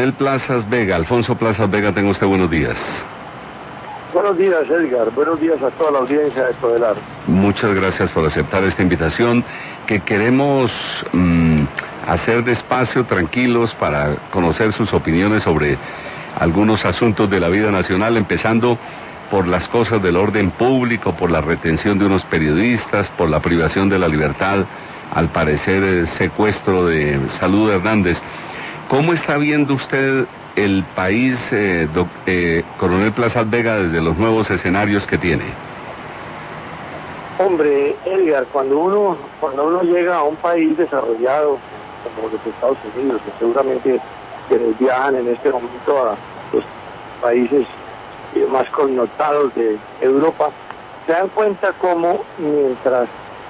Coronel Plazas Vega, Alfonso Plazas Vega, tenga usted buenos días. Buenos días, Edgar. Buenos días a toda la audiencia de Todelar. Muchas gracias por aceptar esta invitación que queremos hacer despacio, tranquilos, para conocer sus opiniones sobre algunos asuntos de la vida nacional, empezando por las cosas del orden público, por la retención de unos periodistas, por la privación de la libertad, al parecer secuestro de Salud Hernández. ¿Cómo está viendo usted el país, Coronel Plazas Vega, desde los nuevos escenarios que tiene? Hombre, Edgar, cuando uno llega a un país desarrollado como los Estados Unidos, que seguramente quienes viajan en este momento a los países más connotados de Europa, se dan cuenta cómo mientras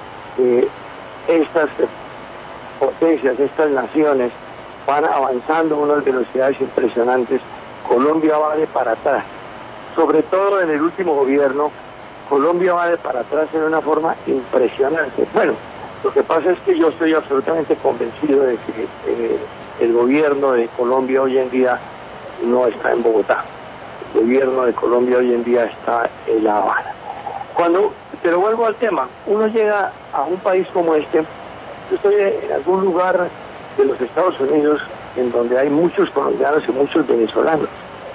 estas potencias, estas naciones van avanzando a unas velocidades impresionantes, Colombia va de para atrás. Sobre todo en el último gobierno, Colombia va de para atrás en una forma impresionante. Bueno, lo que pasa es que yo estoy absolutamente convencido de que el gobierno de Colombia hoy en día no está en Bogotá. El gobierno de Colombia hoy en día está en La Habana. Pero vuelvo al tema, uno llega a un país como este, yo estoy en algún lugar de los Estados Unidos en donde hay muchos colombianos y muchos venezolanos.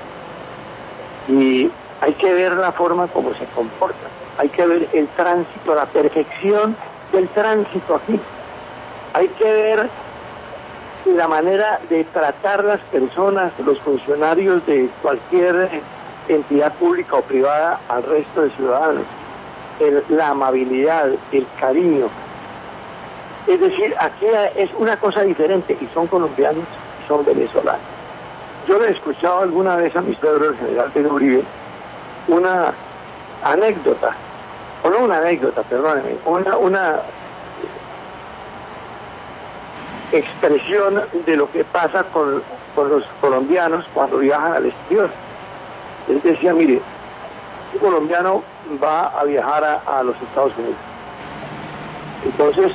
Y hay que ver la forma como se comportan, hay que ver el tránsito, la perfección del tránsito aquí. Hay que ver la manera de tratar las personas, los funcionarios de cualquier entidad pública o privada al resto de ciudadanos. La amabilidad, el cariño. Es decir, aquí es una cosa diferente, y son colombianos y son venezolanos. Yo le he escuchado alguna vez a mi suegro, el general Pedro Uribe, una anécdota, o no una anécdota, perdónenme, una expresión de lo que pasa con los colombianos cuando viajan al exterior. Él decía, mire, un colombiano va a viajar a los Estados Unidos. Entonces,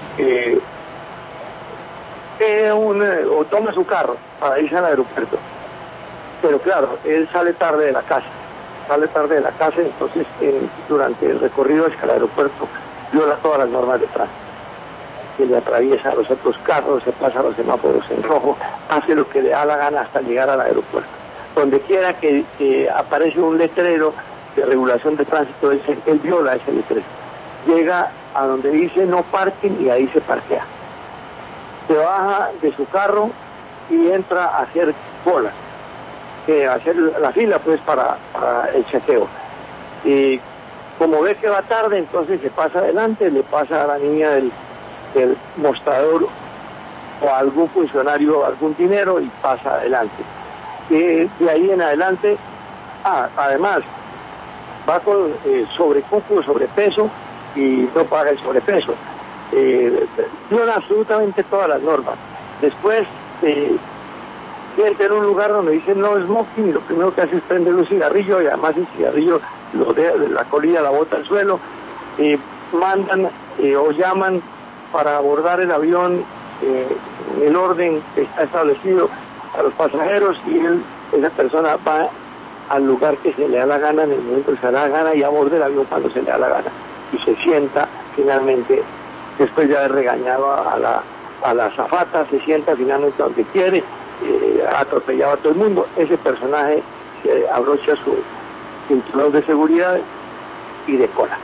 o toma su carro para irse al aeropuerto. Pero claro, él sale tarde de la casa, entonces durante el recorrido hacia el aeropuerto viola todas las normas de tránsito. Se le atraviesa a los otros carros, se pasa a los semáforos en rojo, hace lo que le da la gana hasta llegar al aeropuerto. Donde quiera que aparece un letrero de regulación de tránsito, él viola ese letrero. Llega a donde dice no parquen y ahí se parquea. Se baja de su carro y entra a hacer cola, a hacer la fila pues para el chequeo. Y como ve que va tarde, entonces se pasa adelante, le pasa a la niña del mostrador o a algún funcionario algún dinero y pasa adelante. De ahí en adelante, además, va con sobrecupo, sobrepeso, y no paga el sobrepeso. Viola absolutamente todas las normas. Después entra en un lugar donde dice no smoking, y lo primero que hace es prender un cigarrillo, y además el cigarrillo la colilla la bota al suelo. Mandan o llaman para abordar el avión en el orden que está establecido a los pasajeros, y esa persona va al lugar que se le da la gana, en el momento que se le da la gana, y aborda el avión cuando se le da la gana, y se sienta finalmente, después de haber regañado a la azafata, se sienta finalmente donde quiere, ha atropellado a todo el mundo. Ese personaje se abrocha su cinturón de seguridad y decola.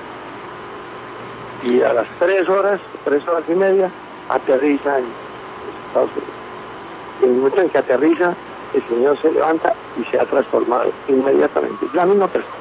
Y a las 3 horas y media, aterriza en Estados Unidos. En el momento en que aterriza, el señor se levanta y se ha transformado inmediatamente. La misma persona.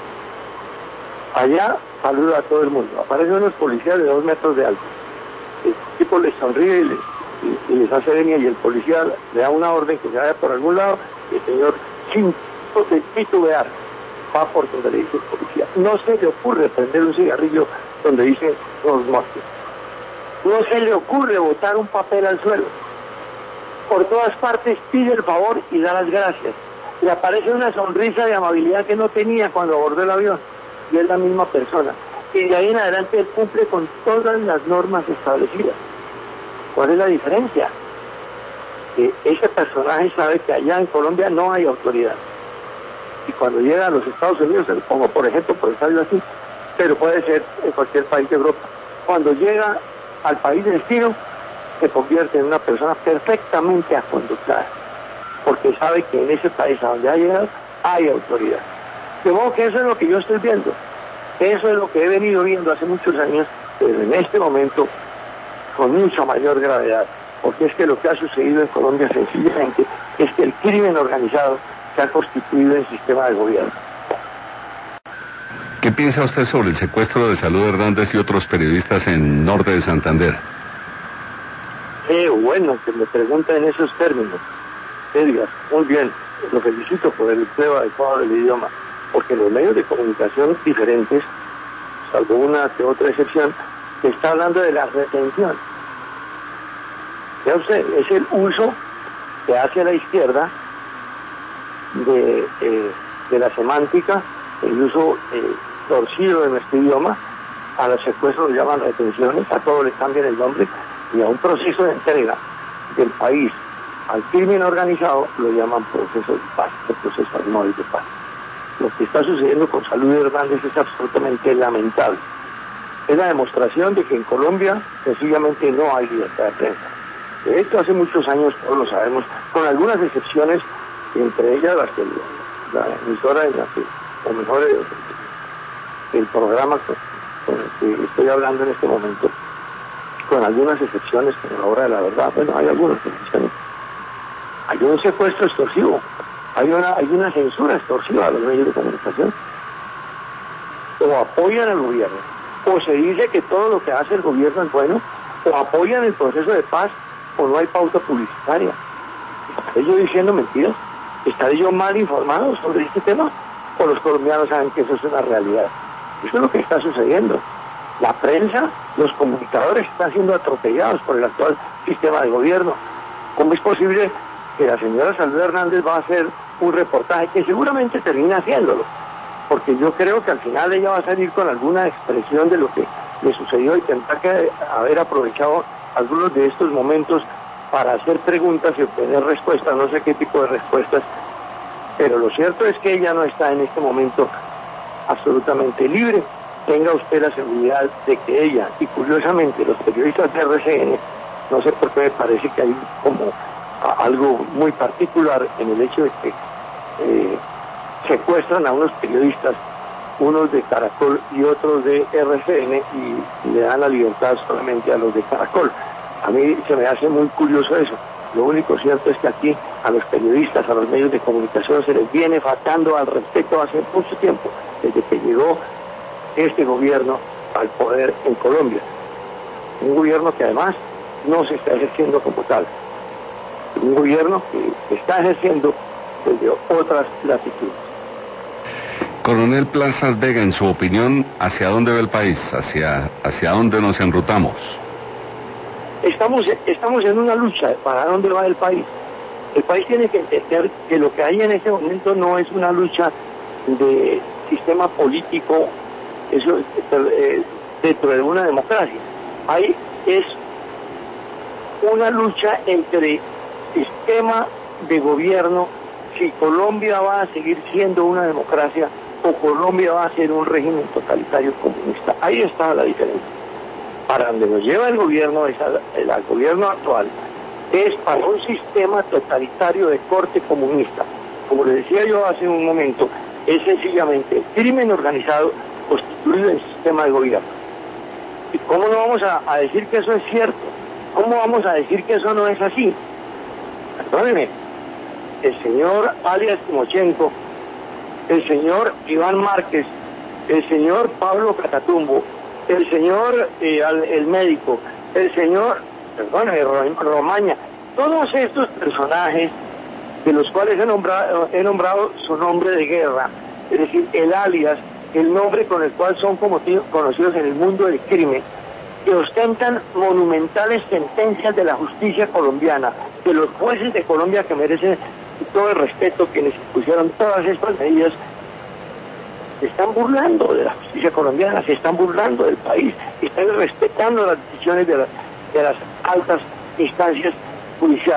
Allá saluda a todo el mundo. Aparecen unos policías de 2 metros de alto. El tipo les sonríe y les hace venia, y el policía le da una orden que se vaya por algún lado, y el señor, sin titubear, va por donde le dice el policía. No se le ocurre prender un cigarrillo donde dice los muertos. No se le ocurre botar un papel al suelo. Por todas partes pide el favor y da las gracias. Le aparece una sonrisa de amabilidad que no tenía cuando abordó el avión, y es la misma persona. Y de ahí en adelante él cumple con todas las normas establecidas. ¿Cuál es la diferencia? ese personaje sabe que allá en Colombia no hay autoridad. Y cuando llega a los Estados Unidos, se lo pongo por ejemplo, por estarlo así, pero puede ser en cualquier país de Europa, cuando llega al país de destino, se convierte en una persona perfectamente aconductada, porque sabe que en ese país a donde ha llegado hay autoridad. De modo que eso es lo que yo estoy viendo, eso es lo que he venido viendo hace muchos años, pero en este momento con mucha mayor gravedad, porque es que lo que ha sucedido en Colombia sencillamente es que el crimen organizado se ha constituido en sistema de gobierno. ¿Qué piensa usted sobre el secuestro de Salud Hernández y otros periodistas en Norte de Santander? Qué bueno que me pregunta en esos términos. Edgar, muy bien, lo felicito por el empleo adecuado del idioma, porque los medios de comunicación diferentes, salvo una que otra excepción, se está hablando de la retención. Ya usted, es el uso que hace la izquierda de la semántica, el uso torcido de nuestro idioma. A los secuestros lo llaman retenciones, a todo le cambian el nombre, y a un proceso de entrega del país al crimen organizado lo llaman proceso de paz, el proceso anual de paz. Lo que está sucediendo con Salud Hernández es absolutamente lamentable. Es la demostración de que en Colombia sencillamente no hay libertad de prensa. De esto hace muchos años, todos lo sabemos, con algunas excepciones, entre ellas las que la emisora en la que, o mejor el programa con el que estoy hablando en este momento, con algunas excepciones, como la hora de la verdad, bueno, hay algunas excepciones. Hay un secuestro extorsivo, hay una censura extorsiva a los medios de comunicación. O apoyan al gobierno, o se dice que todo lo que hace el gobierno es bueno, o apoyan el proceso de paz, o no hay pauta publicitaria. ¿Estaré yo diciendo mentiras? ¿Estaré yo mal informado sobre este tema? ¿O los colombianos saben que eso es una realidad? Eso es lo que está sucediendo. La prensa, los comunicadores están siendo atropellados por el actual sistema de gobierno. ¿Cómo es posible que la señora Salud Hernández va a hacer un reportaje que seguramente termina haciéndolo? Porque yo creo que al final ella va a salir con alguna expresión de lo que le sucedió y tendrá que haber aprovechado algunos de estos momentos para hacer preguntas y obtener respuestas, no sé qué tipo de respuestas, pero lo cierto es que ella no está en este momento absolutamente libre. Tenga usted la seguridad de que ella, y curiosamente los periodistas de RCN, no sé por qué me parece que hay como algo muy particular en el hecho de que secuestran a unos periodistas, unos de Caracol y otros de RCN, y le dan la libertad solamente a los de Caracol. A mí se me hace muy curioso eso. Lo único cierto es que aquí a los periodistas, a los medios de comunicación se les viene faltando al respeto hace mucho tiempo, desde que llegó este gobierno al poder en Colombia. Un gobierno que además no se está ejerciendo como tal. Un gobierno que está ejerciendo desde otras latitudes. Coronel Plazas Vega, en su opinión, ¿hacia dónde va el país? ¿Hacia dónde nos enrutamos? Estamos en una lucha para dónde va el país. El país tiene que entender que lo que hay en este momento no es una lucha de sistema político, eso dentro de una democracia. Ahí es una lucha entre sistema de gobierno, si Colombia va a seguir siendo una democracia o Colombia va a ser un régimen totalitario comunista. Ahí está la diferencia. Para donde nos lleva el gobierno, el gobierno actual, es para un sistema totalitario de corte comunista. Como les decía yo hace un momento, es sencillamente el crimen organizado constituido en sistema de gobierno. ¿Y cómo no vamos a decir que eso es cierto? ¿Cómo vamos a decir que eso no es así? Perdónenme, el señor alias Timochenko, el señor Iván Márquez, el señor Pablo Catatumbo, el señor el médico, el señor, Romaña, todos estos personajes de los cuales he nombrado su nombre de guerra, es decir, el alias, el nombre con el cual son conocidos en el mundo del crimen, que ostentan monumentales sentencias de la justicia colombiana, de los jueces de Colombia que merecen todo el respeto, quienes impusieron todas estas medidas, se están burlando de la justicia colombiana, se están burlando del país, están respetando las decisiones de las altas instancias judiciales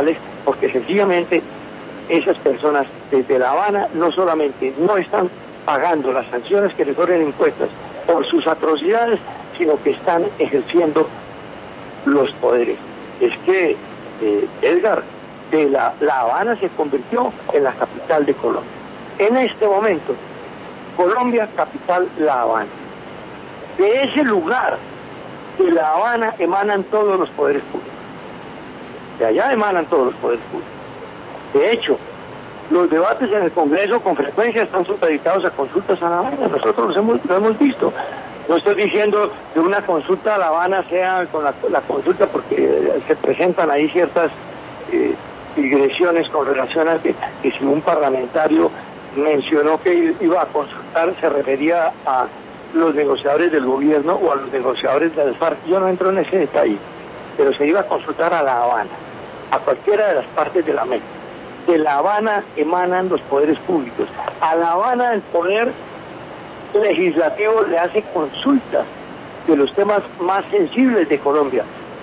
porque sencillamente esas personas desde La Habana no solamente no están pagando las sanciones que les fueron impuestas por sus atrocidades, sino que están ejerciendo los poderes. Es que, Edgar, La Habana se convirtió en la capital de Colombia. En este momento, Colombia, capital, La Habana. De ese lugar, de La Habana, emanan todos los poderes públicos. De allá emanan todos los poderes públicos. De hecho, los debates en el Congreso con frecuencia están supeditados a consultas a La Habana. Nosotros lo hemos visto. No estoy diciendo que una consulta a La Habana sea con la consulta, porque se presentan ahí ciertas digresiones con relación a que si un parlamentario mencionó que iba a consultar, se refería a los negociadores del gobierno o a los negociadores de las FARC. Yo no entro en ese detalle, pero se iba a consultar a La Habana, a cualquiera de las partes de la mesa. De La Habana emanan los poderes públicos. A La Habana el poder legislativo le hace consultas de los temas más sensibles de Colombia.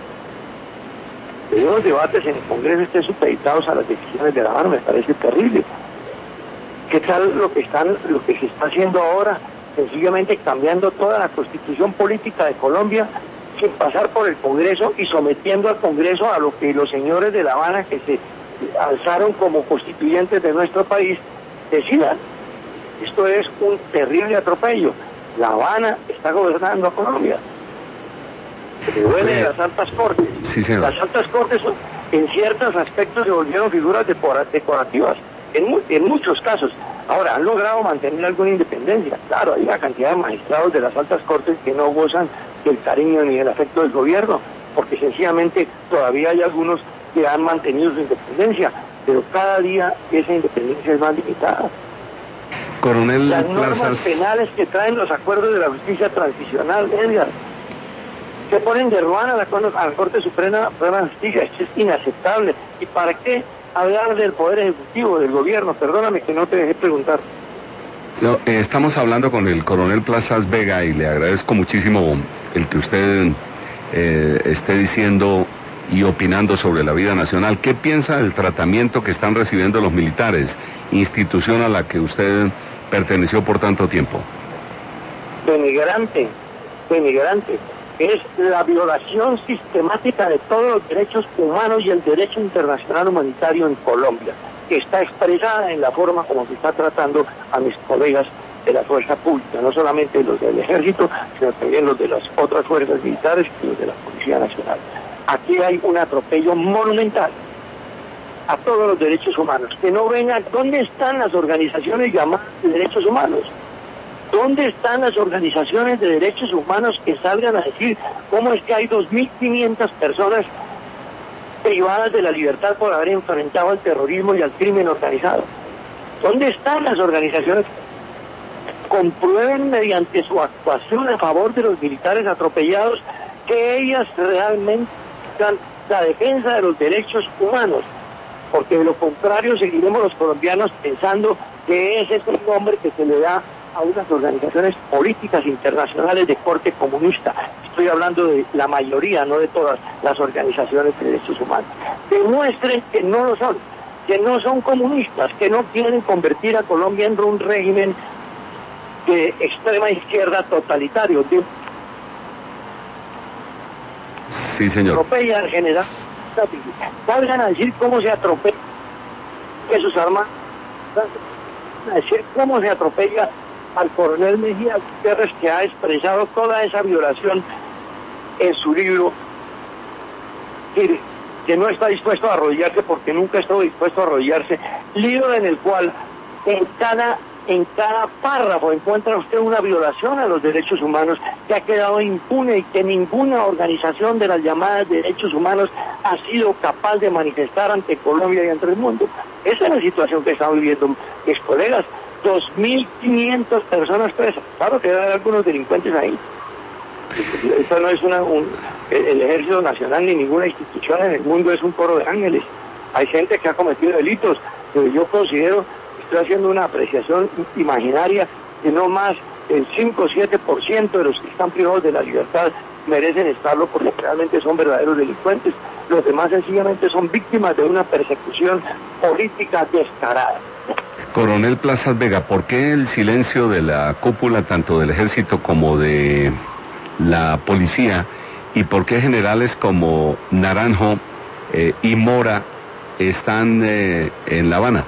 Que los debates en el Congreso estén supeditados a las decisiones de La Habana me parece terrible. ¿Qué tal lo que se está haciendo ahora? Sencillamente cambiando toda la constitución política de Colombia sin pasar por el Congreso y sometiendo al Congreso a lo que los señores de La Habana, que se alzaron como constituyentes de nuestro país, decidan. Esto es un terrible atropello. La Habana está gobernando a Colombia. Se duele de las altas cortes. Sí, señor. Las altas cortes en ciertos aspectos se volvieron figuras decorativas, en muchos casos. Ahora, han logrado mantener alguna independencia. Claro, hay una cantidad de magistrados de las altas cortes que no gozan del cariño ni del afecto del gobierno, porque sencillamente todavía hay algunos que han mantenido su independencia, pero cada día esa independencia es más limitada. Coronel Las normas Plazas... penales que traen los acuerdos de la justicia transicional, Edgar, se ponen de ruana a la Corte Suprema de Justicia. Esto es inaceptable. ¿Y para qué hablar del Poder Ejecutivo, del gobierno? Perdóname que no te dejé preguntar. No, estamos hablando con el coronel Plazas Vega y le agradezco muchísimo el que usted esté diciendo y opinando sobre la vida nacional. ¿Qué piensa del tratamiento que están recibiendo los militares, institución a la que usted perteneció por tanto tiempo? Denigrante. Es la violación sistemática de todos los derechos humanos y el derecho internacional humanitario en Colombia, que está expresada en la forma como se está tratando a mis colegas de la fuerza pública, no solamente los del ejército, sino también los de las otras fuerzas militares y los de la Policía Nacional. Aquí hay un atropello monumental a todos los derechos humanos. Que no vengan, ¿dónde están las organizaciones llamadas de derechos humanos? ¿Dónde están las organizaciones de derechos humanos que salgan a decir cómo es que hay 2.500 personas privadas de la libertad por haber enfrentado al terrorismo y al crimen organizado? ¿Dónde están las organizaciones que comprueben mediante su actuación a favor de los militares atropellados que ellas realmente están la defensa de los derechos humanos? Porque de lo contrario seguiremos los colombianos pensando que ese es el nombre que se le da a unas organizaciones políticas internacionales de corte comunista. Estoy hablando de la mayoría, no de todas las organizaciones de derechos humanos. Demuestren que no lo son, que no son comunistas, que no quieren convertir a Colombia en un régimen de extrema izquierda totalitario. Sí, señor. Atropella en general. Salgan a decir cómo se atropella que sus armas, a decir cómo se atropella al coronel Mejía Gutiérrez, que ha expresado toda esa violación en su libro, que no está dispuesto a arrodillarse porque nunca estuvo dispuesto a arrodillarse, libro en el cual en cada párrafo encuentra usted una violación a los derechos humanos que ha quedado impune y que ninguna organización de las llamadas derechos humanos ha sido capaz de manifestar ante Colombia y ante el mundo. Esa es la situación que están viviendo mis colegas. 2.500 personas presas. Claro que hay algunos delincuentes ahí. Esto no es el Ejército Nacional ni ninguna institución en el mundo es un coro de ángeles. Hay gente que ha cometido delitos, pero yo considero, estoy haciendo una apreciación imaginaria, que no más el 5 o 7% de los que están privados de la libertad merecen estarlo porque realmente son verdaderos delincuentes. Los demás sencillamente son víctimas de una persecución política descarada. Coronel Plazas Vega, ¿por qué el silencio de la cúpula tanto del ejército como de la policía, y por qué generales como Naranjo y Mora están en La Habana?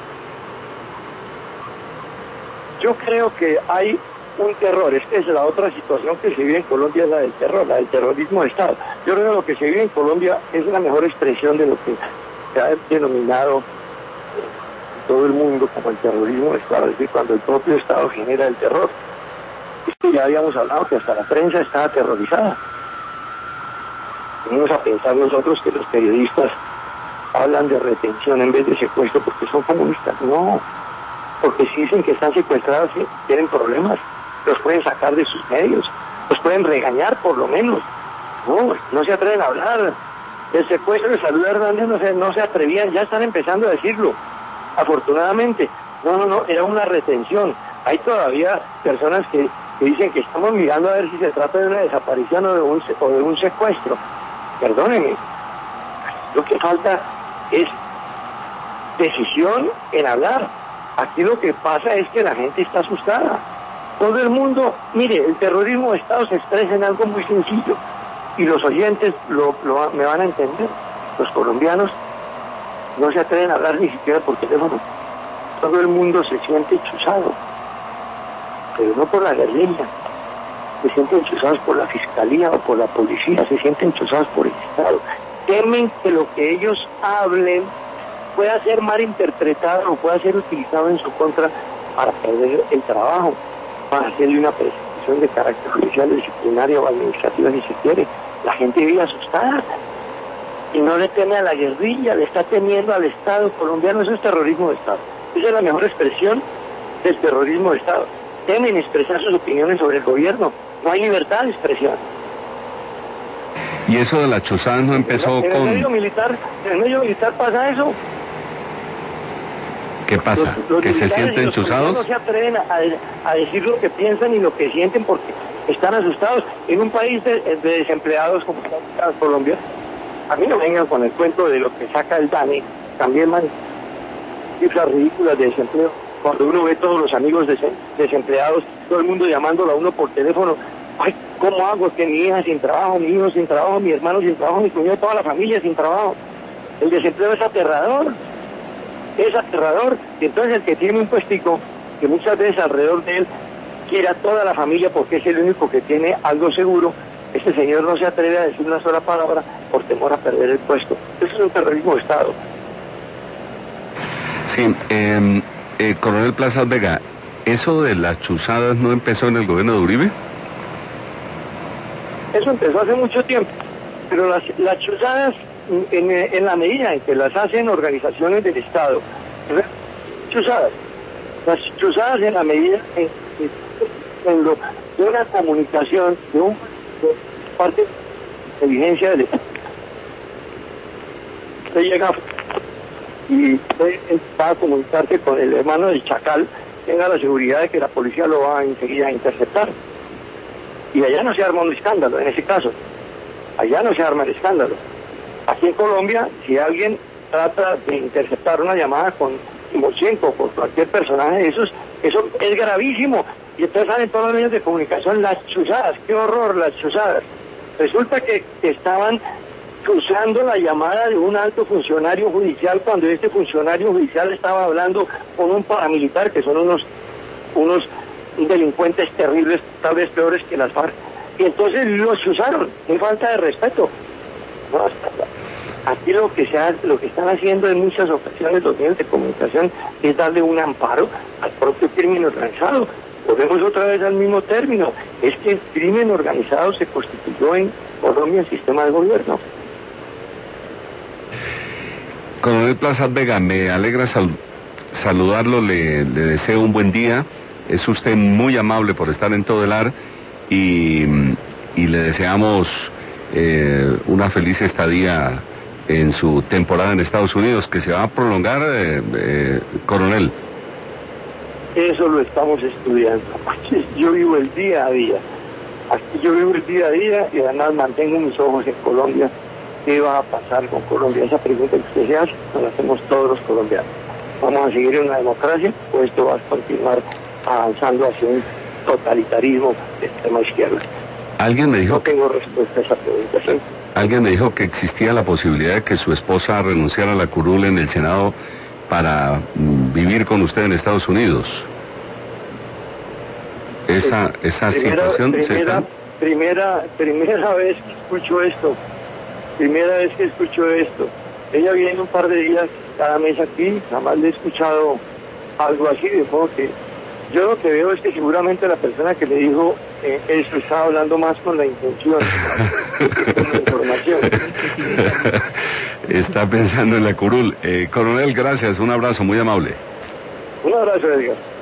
Yo creo que hay un terror. Esta es la otra situación que se vive en Colombia, es la del terror, la del terrorismo de Estado. Yo creo que lo que se vive en Colombia es la mejor expresión de lo que se ha denominado todo el mundo como el terrorismo de Estado, es decir, cuando el propio Estado genera el terror. Esto ya habíamos hablado que hasta la prensa está aterrorizada. Vamos a pensar nosotros que los periodistas hablan de retención en vez de secuestro porque son comunistas. No, porque si dicen que están secuestrados, tienen problemas, los pueden sacar de sus medios, los pueden regañar por lo menos. No se atreven a hablar. El secuestro de Salud Hernández no se atrevían, ya están empezando a decirlo, afortunadamente. No, era una retención. Hay todavía personas que dicen que estamos mirando a ver si se trata de una desaparición o de un secuestro. Perdónenme, lo que falta es decisión en hablar. Aquí lo que pasa es que la gente está asustada. Todo el mundo, mire, el terrorismo de Estado se expresa en algo muy sencillo, y los oyentes me van a entender. Los colombianos no se atreven a hablar ni siquiera por teléfono. Todo el mundo se siente chuzado, pero no por la guerrilla. Se sienten chuzados por la fiscalía o por la policía, se sienten chuzados por el Estado. Temen que lo que ellos hablen pueda ser mal interpretado o pueda ser utilizado en su contra para perder el trabajo, para hacerle una persecución de carácter judicial, disciplinario o administrativo si se quiere. La gente vive asustada y no le teme a la guerrilla, le está temiendo al Estado colombiano. Eso es terrorismo de Estado. Esa es la mejor expresión del terrorismo de Estado. Temen expresar sus opiniones sobre el gobierno. No hay libertad de expresión. ¿Y eso de las chuzadas no empezó en el medio militar pasa eso. ¿Qué pasa? Los ¿Que se sienten chuzados? No se atreven a decir lo que piensan y lo que sienten porque están asustados. En un país de desempleados como Colombia, a mí no vengan con el cuento de lo que saca el DANE, también cifras ridículas de desempleo. Cuando uno ve todos los amigos desempleados, todo el mundo llamándolo a uno por teléfono, ay, ¿cómo hago? Es que mi hija sin trabajo, mi hijo sin trabajo, mi hermano sin trabajo, mi cuñado, toda la familia sin trabajo. El desempleo es aterrador, y entonces el que tiene un puestico, que muchas veces alrededor de él quiere a toda la familia porque es el único que tiene algo seguro, este señor no se atreve a decir una sola palabra por temor a perder el puesto. Eso es un terrorismo de Estado. Sí, Coronel Plazas Vega, ¿eso de las chuzadas no empezó en el gobierno de Uribe? Eso empezó hace mucho tiempo, pero las chuzadas, en la medida en que las hacen organizaciones del Estado, las chuzadas en la medida en de una comunicación de parte de inteligencia del Estado. Usted llega y usted va a comunicarse con el hermano del Chacal, tenga la seguridad de que la policía lo va enseguida a interceptar. Y allá no se arma un escándalo, en ese caso. Allá no se arma el escándalo. Aquí en Colombia, si alguien trata de interceptar una llamada con Timochenko o por cualquier personaje de esos, eso es gravísimo. Y entonces salen todos los medios de comunicación las chuzadas. ¡Qué horror, las chuzadas! Resulta que estaban cruzando la llamada de un alto funcionario judicial cuando este funcionario judicial estaba hablando con un paramilitar, que son unos delincuentes terribles, tal vez peores que las FARC, y entonces los usaron. ¡Qué falta de respeto! No, aquí lo que están haciendo en muchas ocasiones los medios de comunicación es darle un amparo al propio crimen organizado. Volvemos otra vez al mismo término, es que el crimen organizado se constituyó en Colombia en sistema de gobierno. Coronel Plazas Vega, me alegra saludarlo, le deseo un buen día. Es usted muy amable por estar en Todelar y le deseamos una feliz estadía en su temporada en Estados Unidos, que se va a prolongar, coronel. Eso lo estamos estudiando. Aquí yo vivo el día a día. Aquí yo vivo el día a día y además mantengo mis ojos en Colombia ¿qué va a pasar con Colombia? Esa pregunta que usted se hace, nos la hacemos todos los colombianos. ¿Vamos a seguir en una democracia o esto va a continuar avanzando hacia un totalitarismo de extrema izquierda? Alguien me dijo No tengo respuesta a esa pregunta, ¿sí? Alguien me dijo que existía la posibilidad de que su esposa renunciara a la curul en el Senado para vivir con usted en Estados Unidos. Esa situación se está... Primera vez que escucho esto. Primera vez que escucho esto. Ella viene un par de días cada mes aquí, jamás le he escuchado algo así, de modo que yo lo que veo es que seguramente la persona que le dijo eso estaba hablando más con la intención, con la información. Está pensando en la curul. Coronel, gracias, un abrazo muy amable. Un abrazo, Edgar.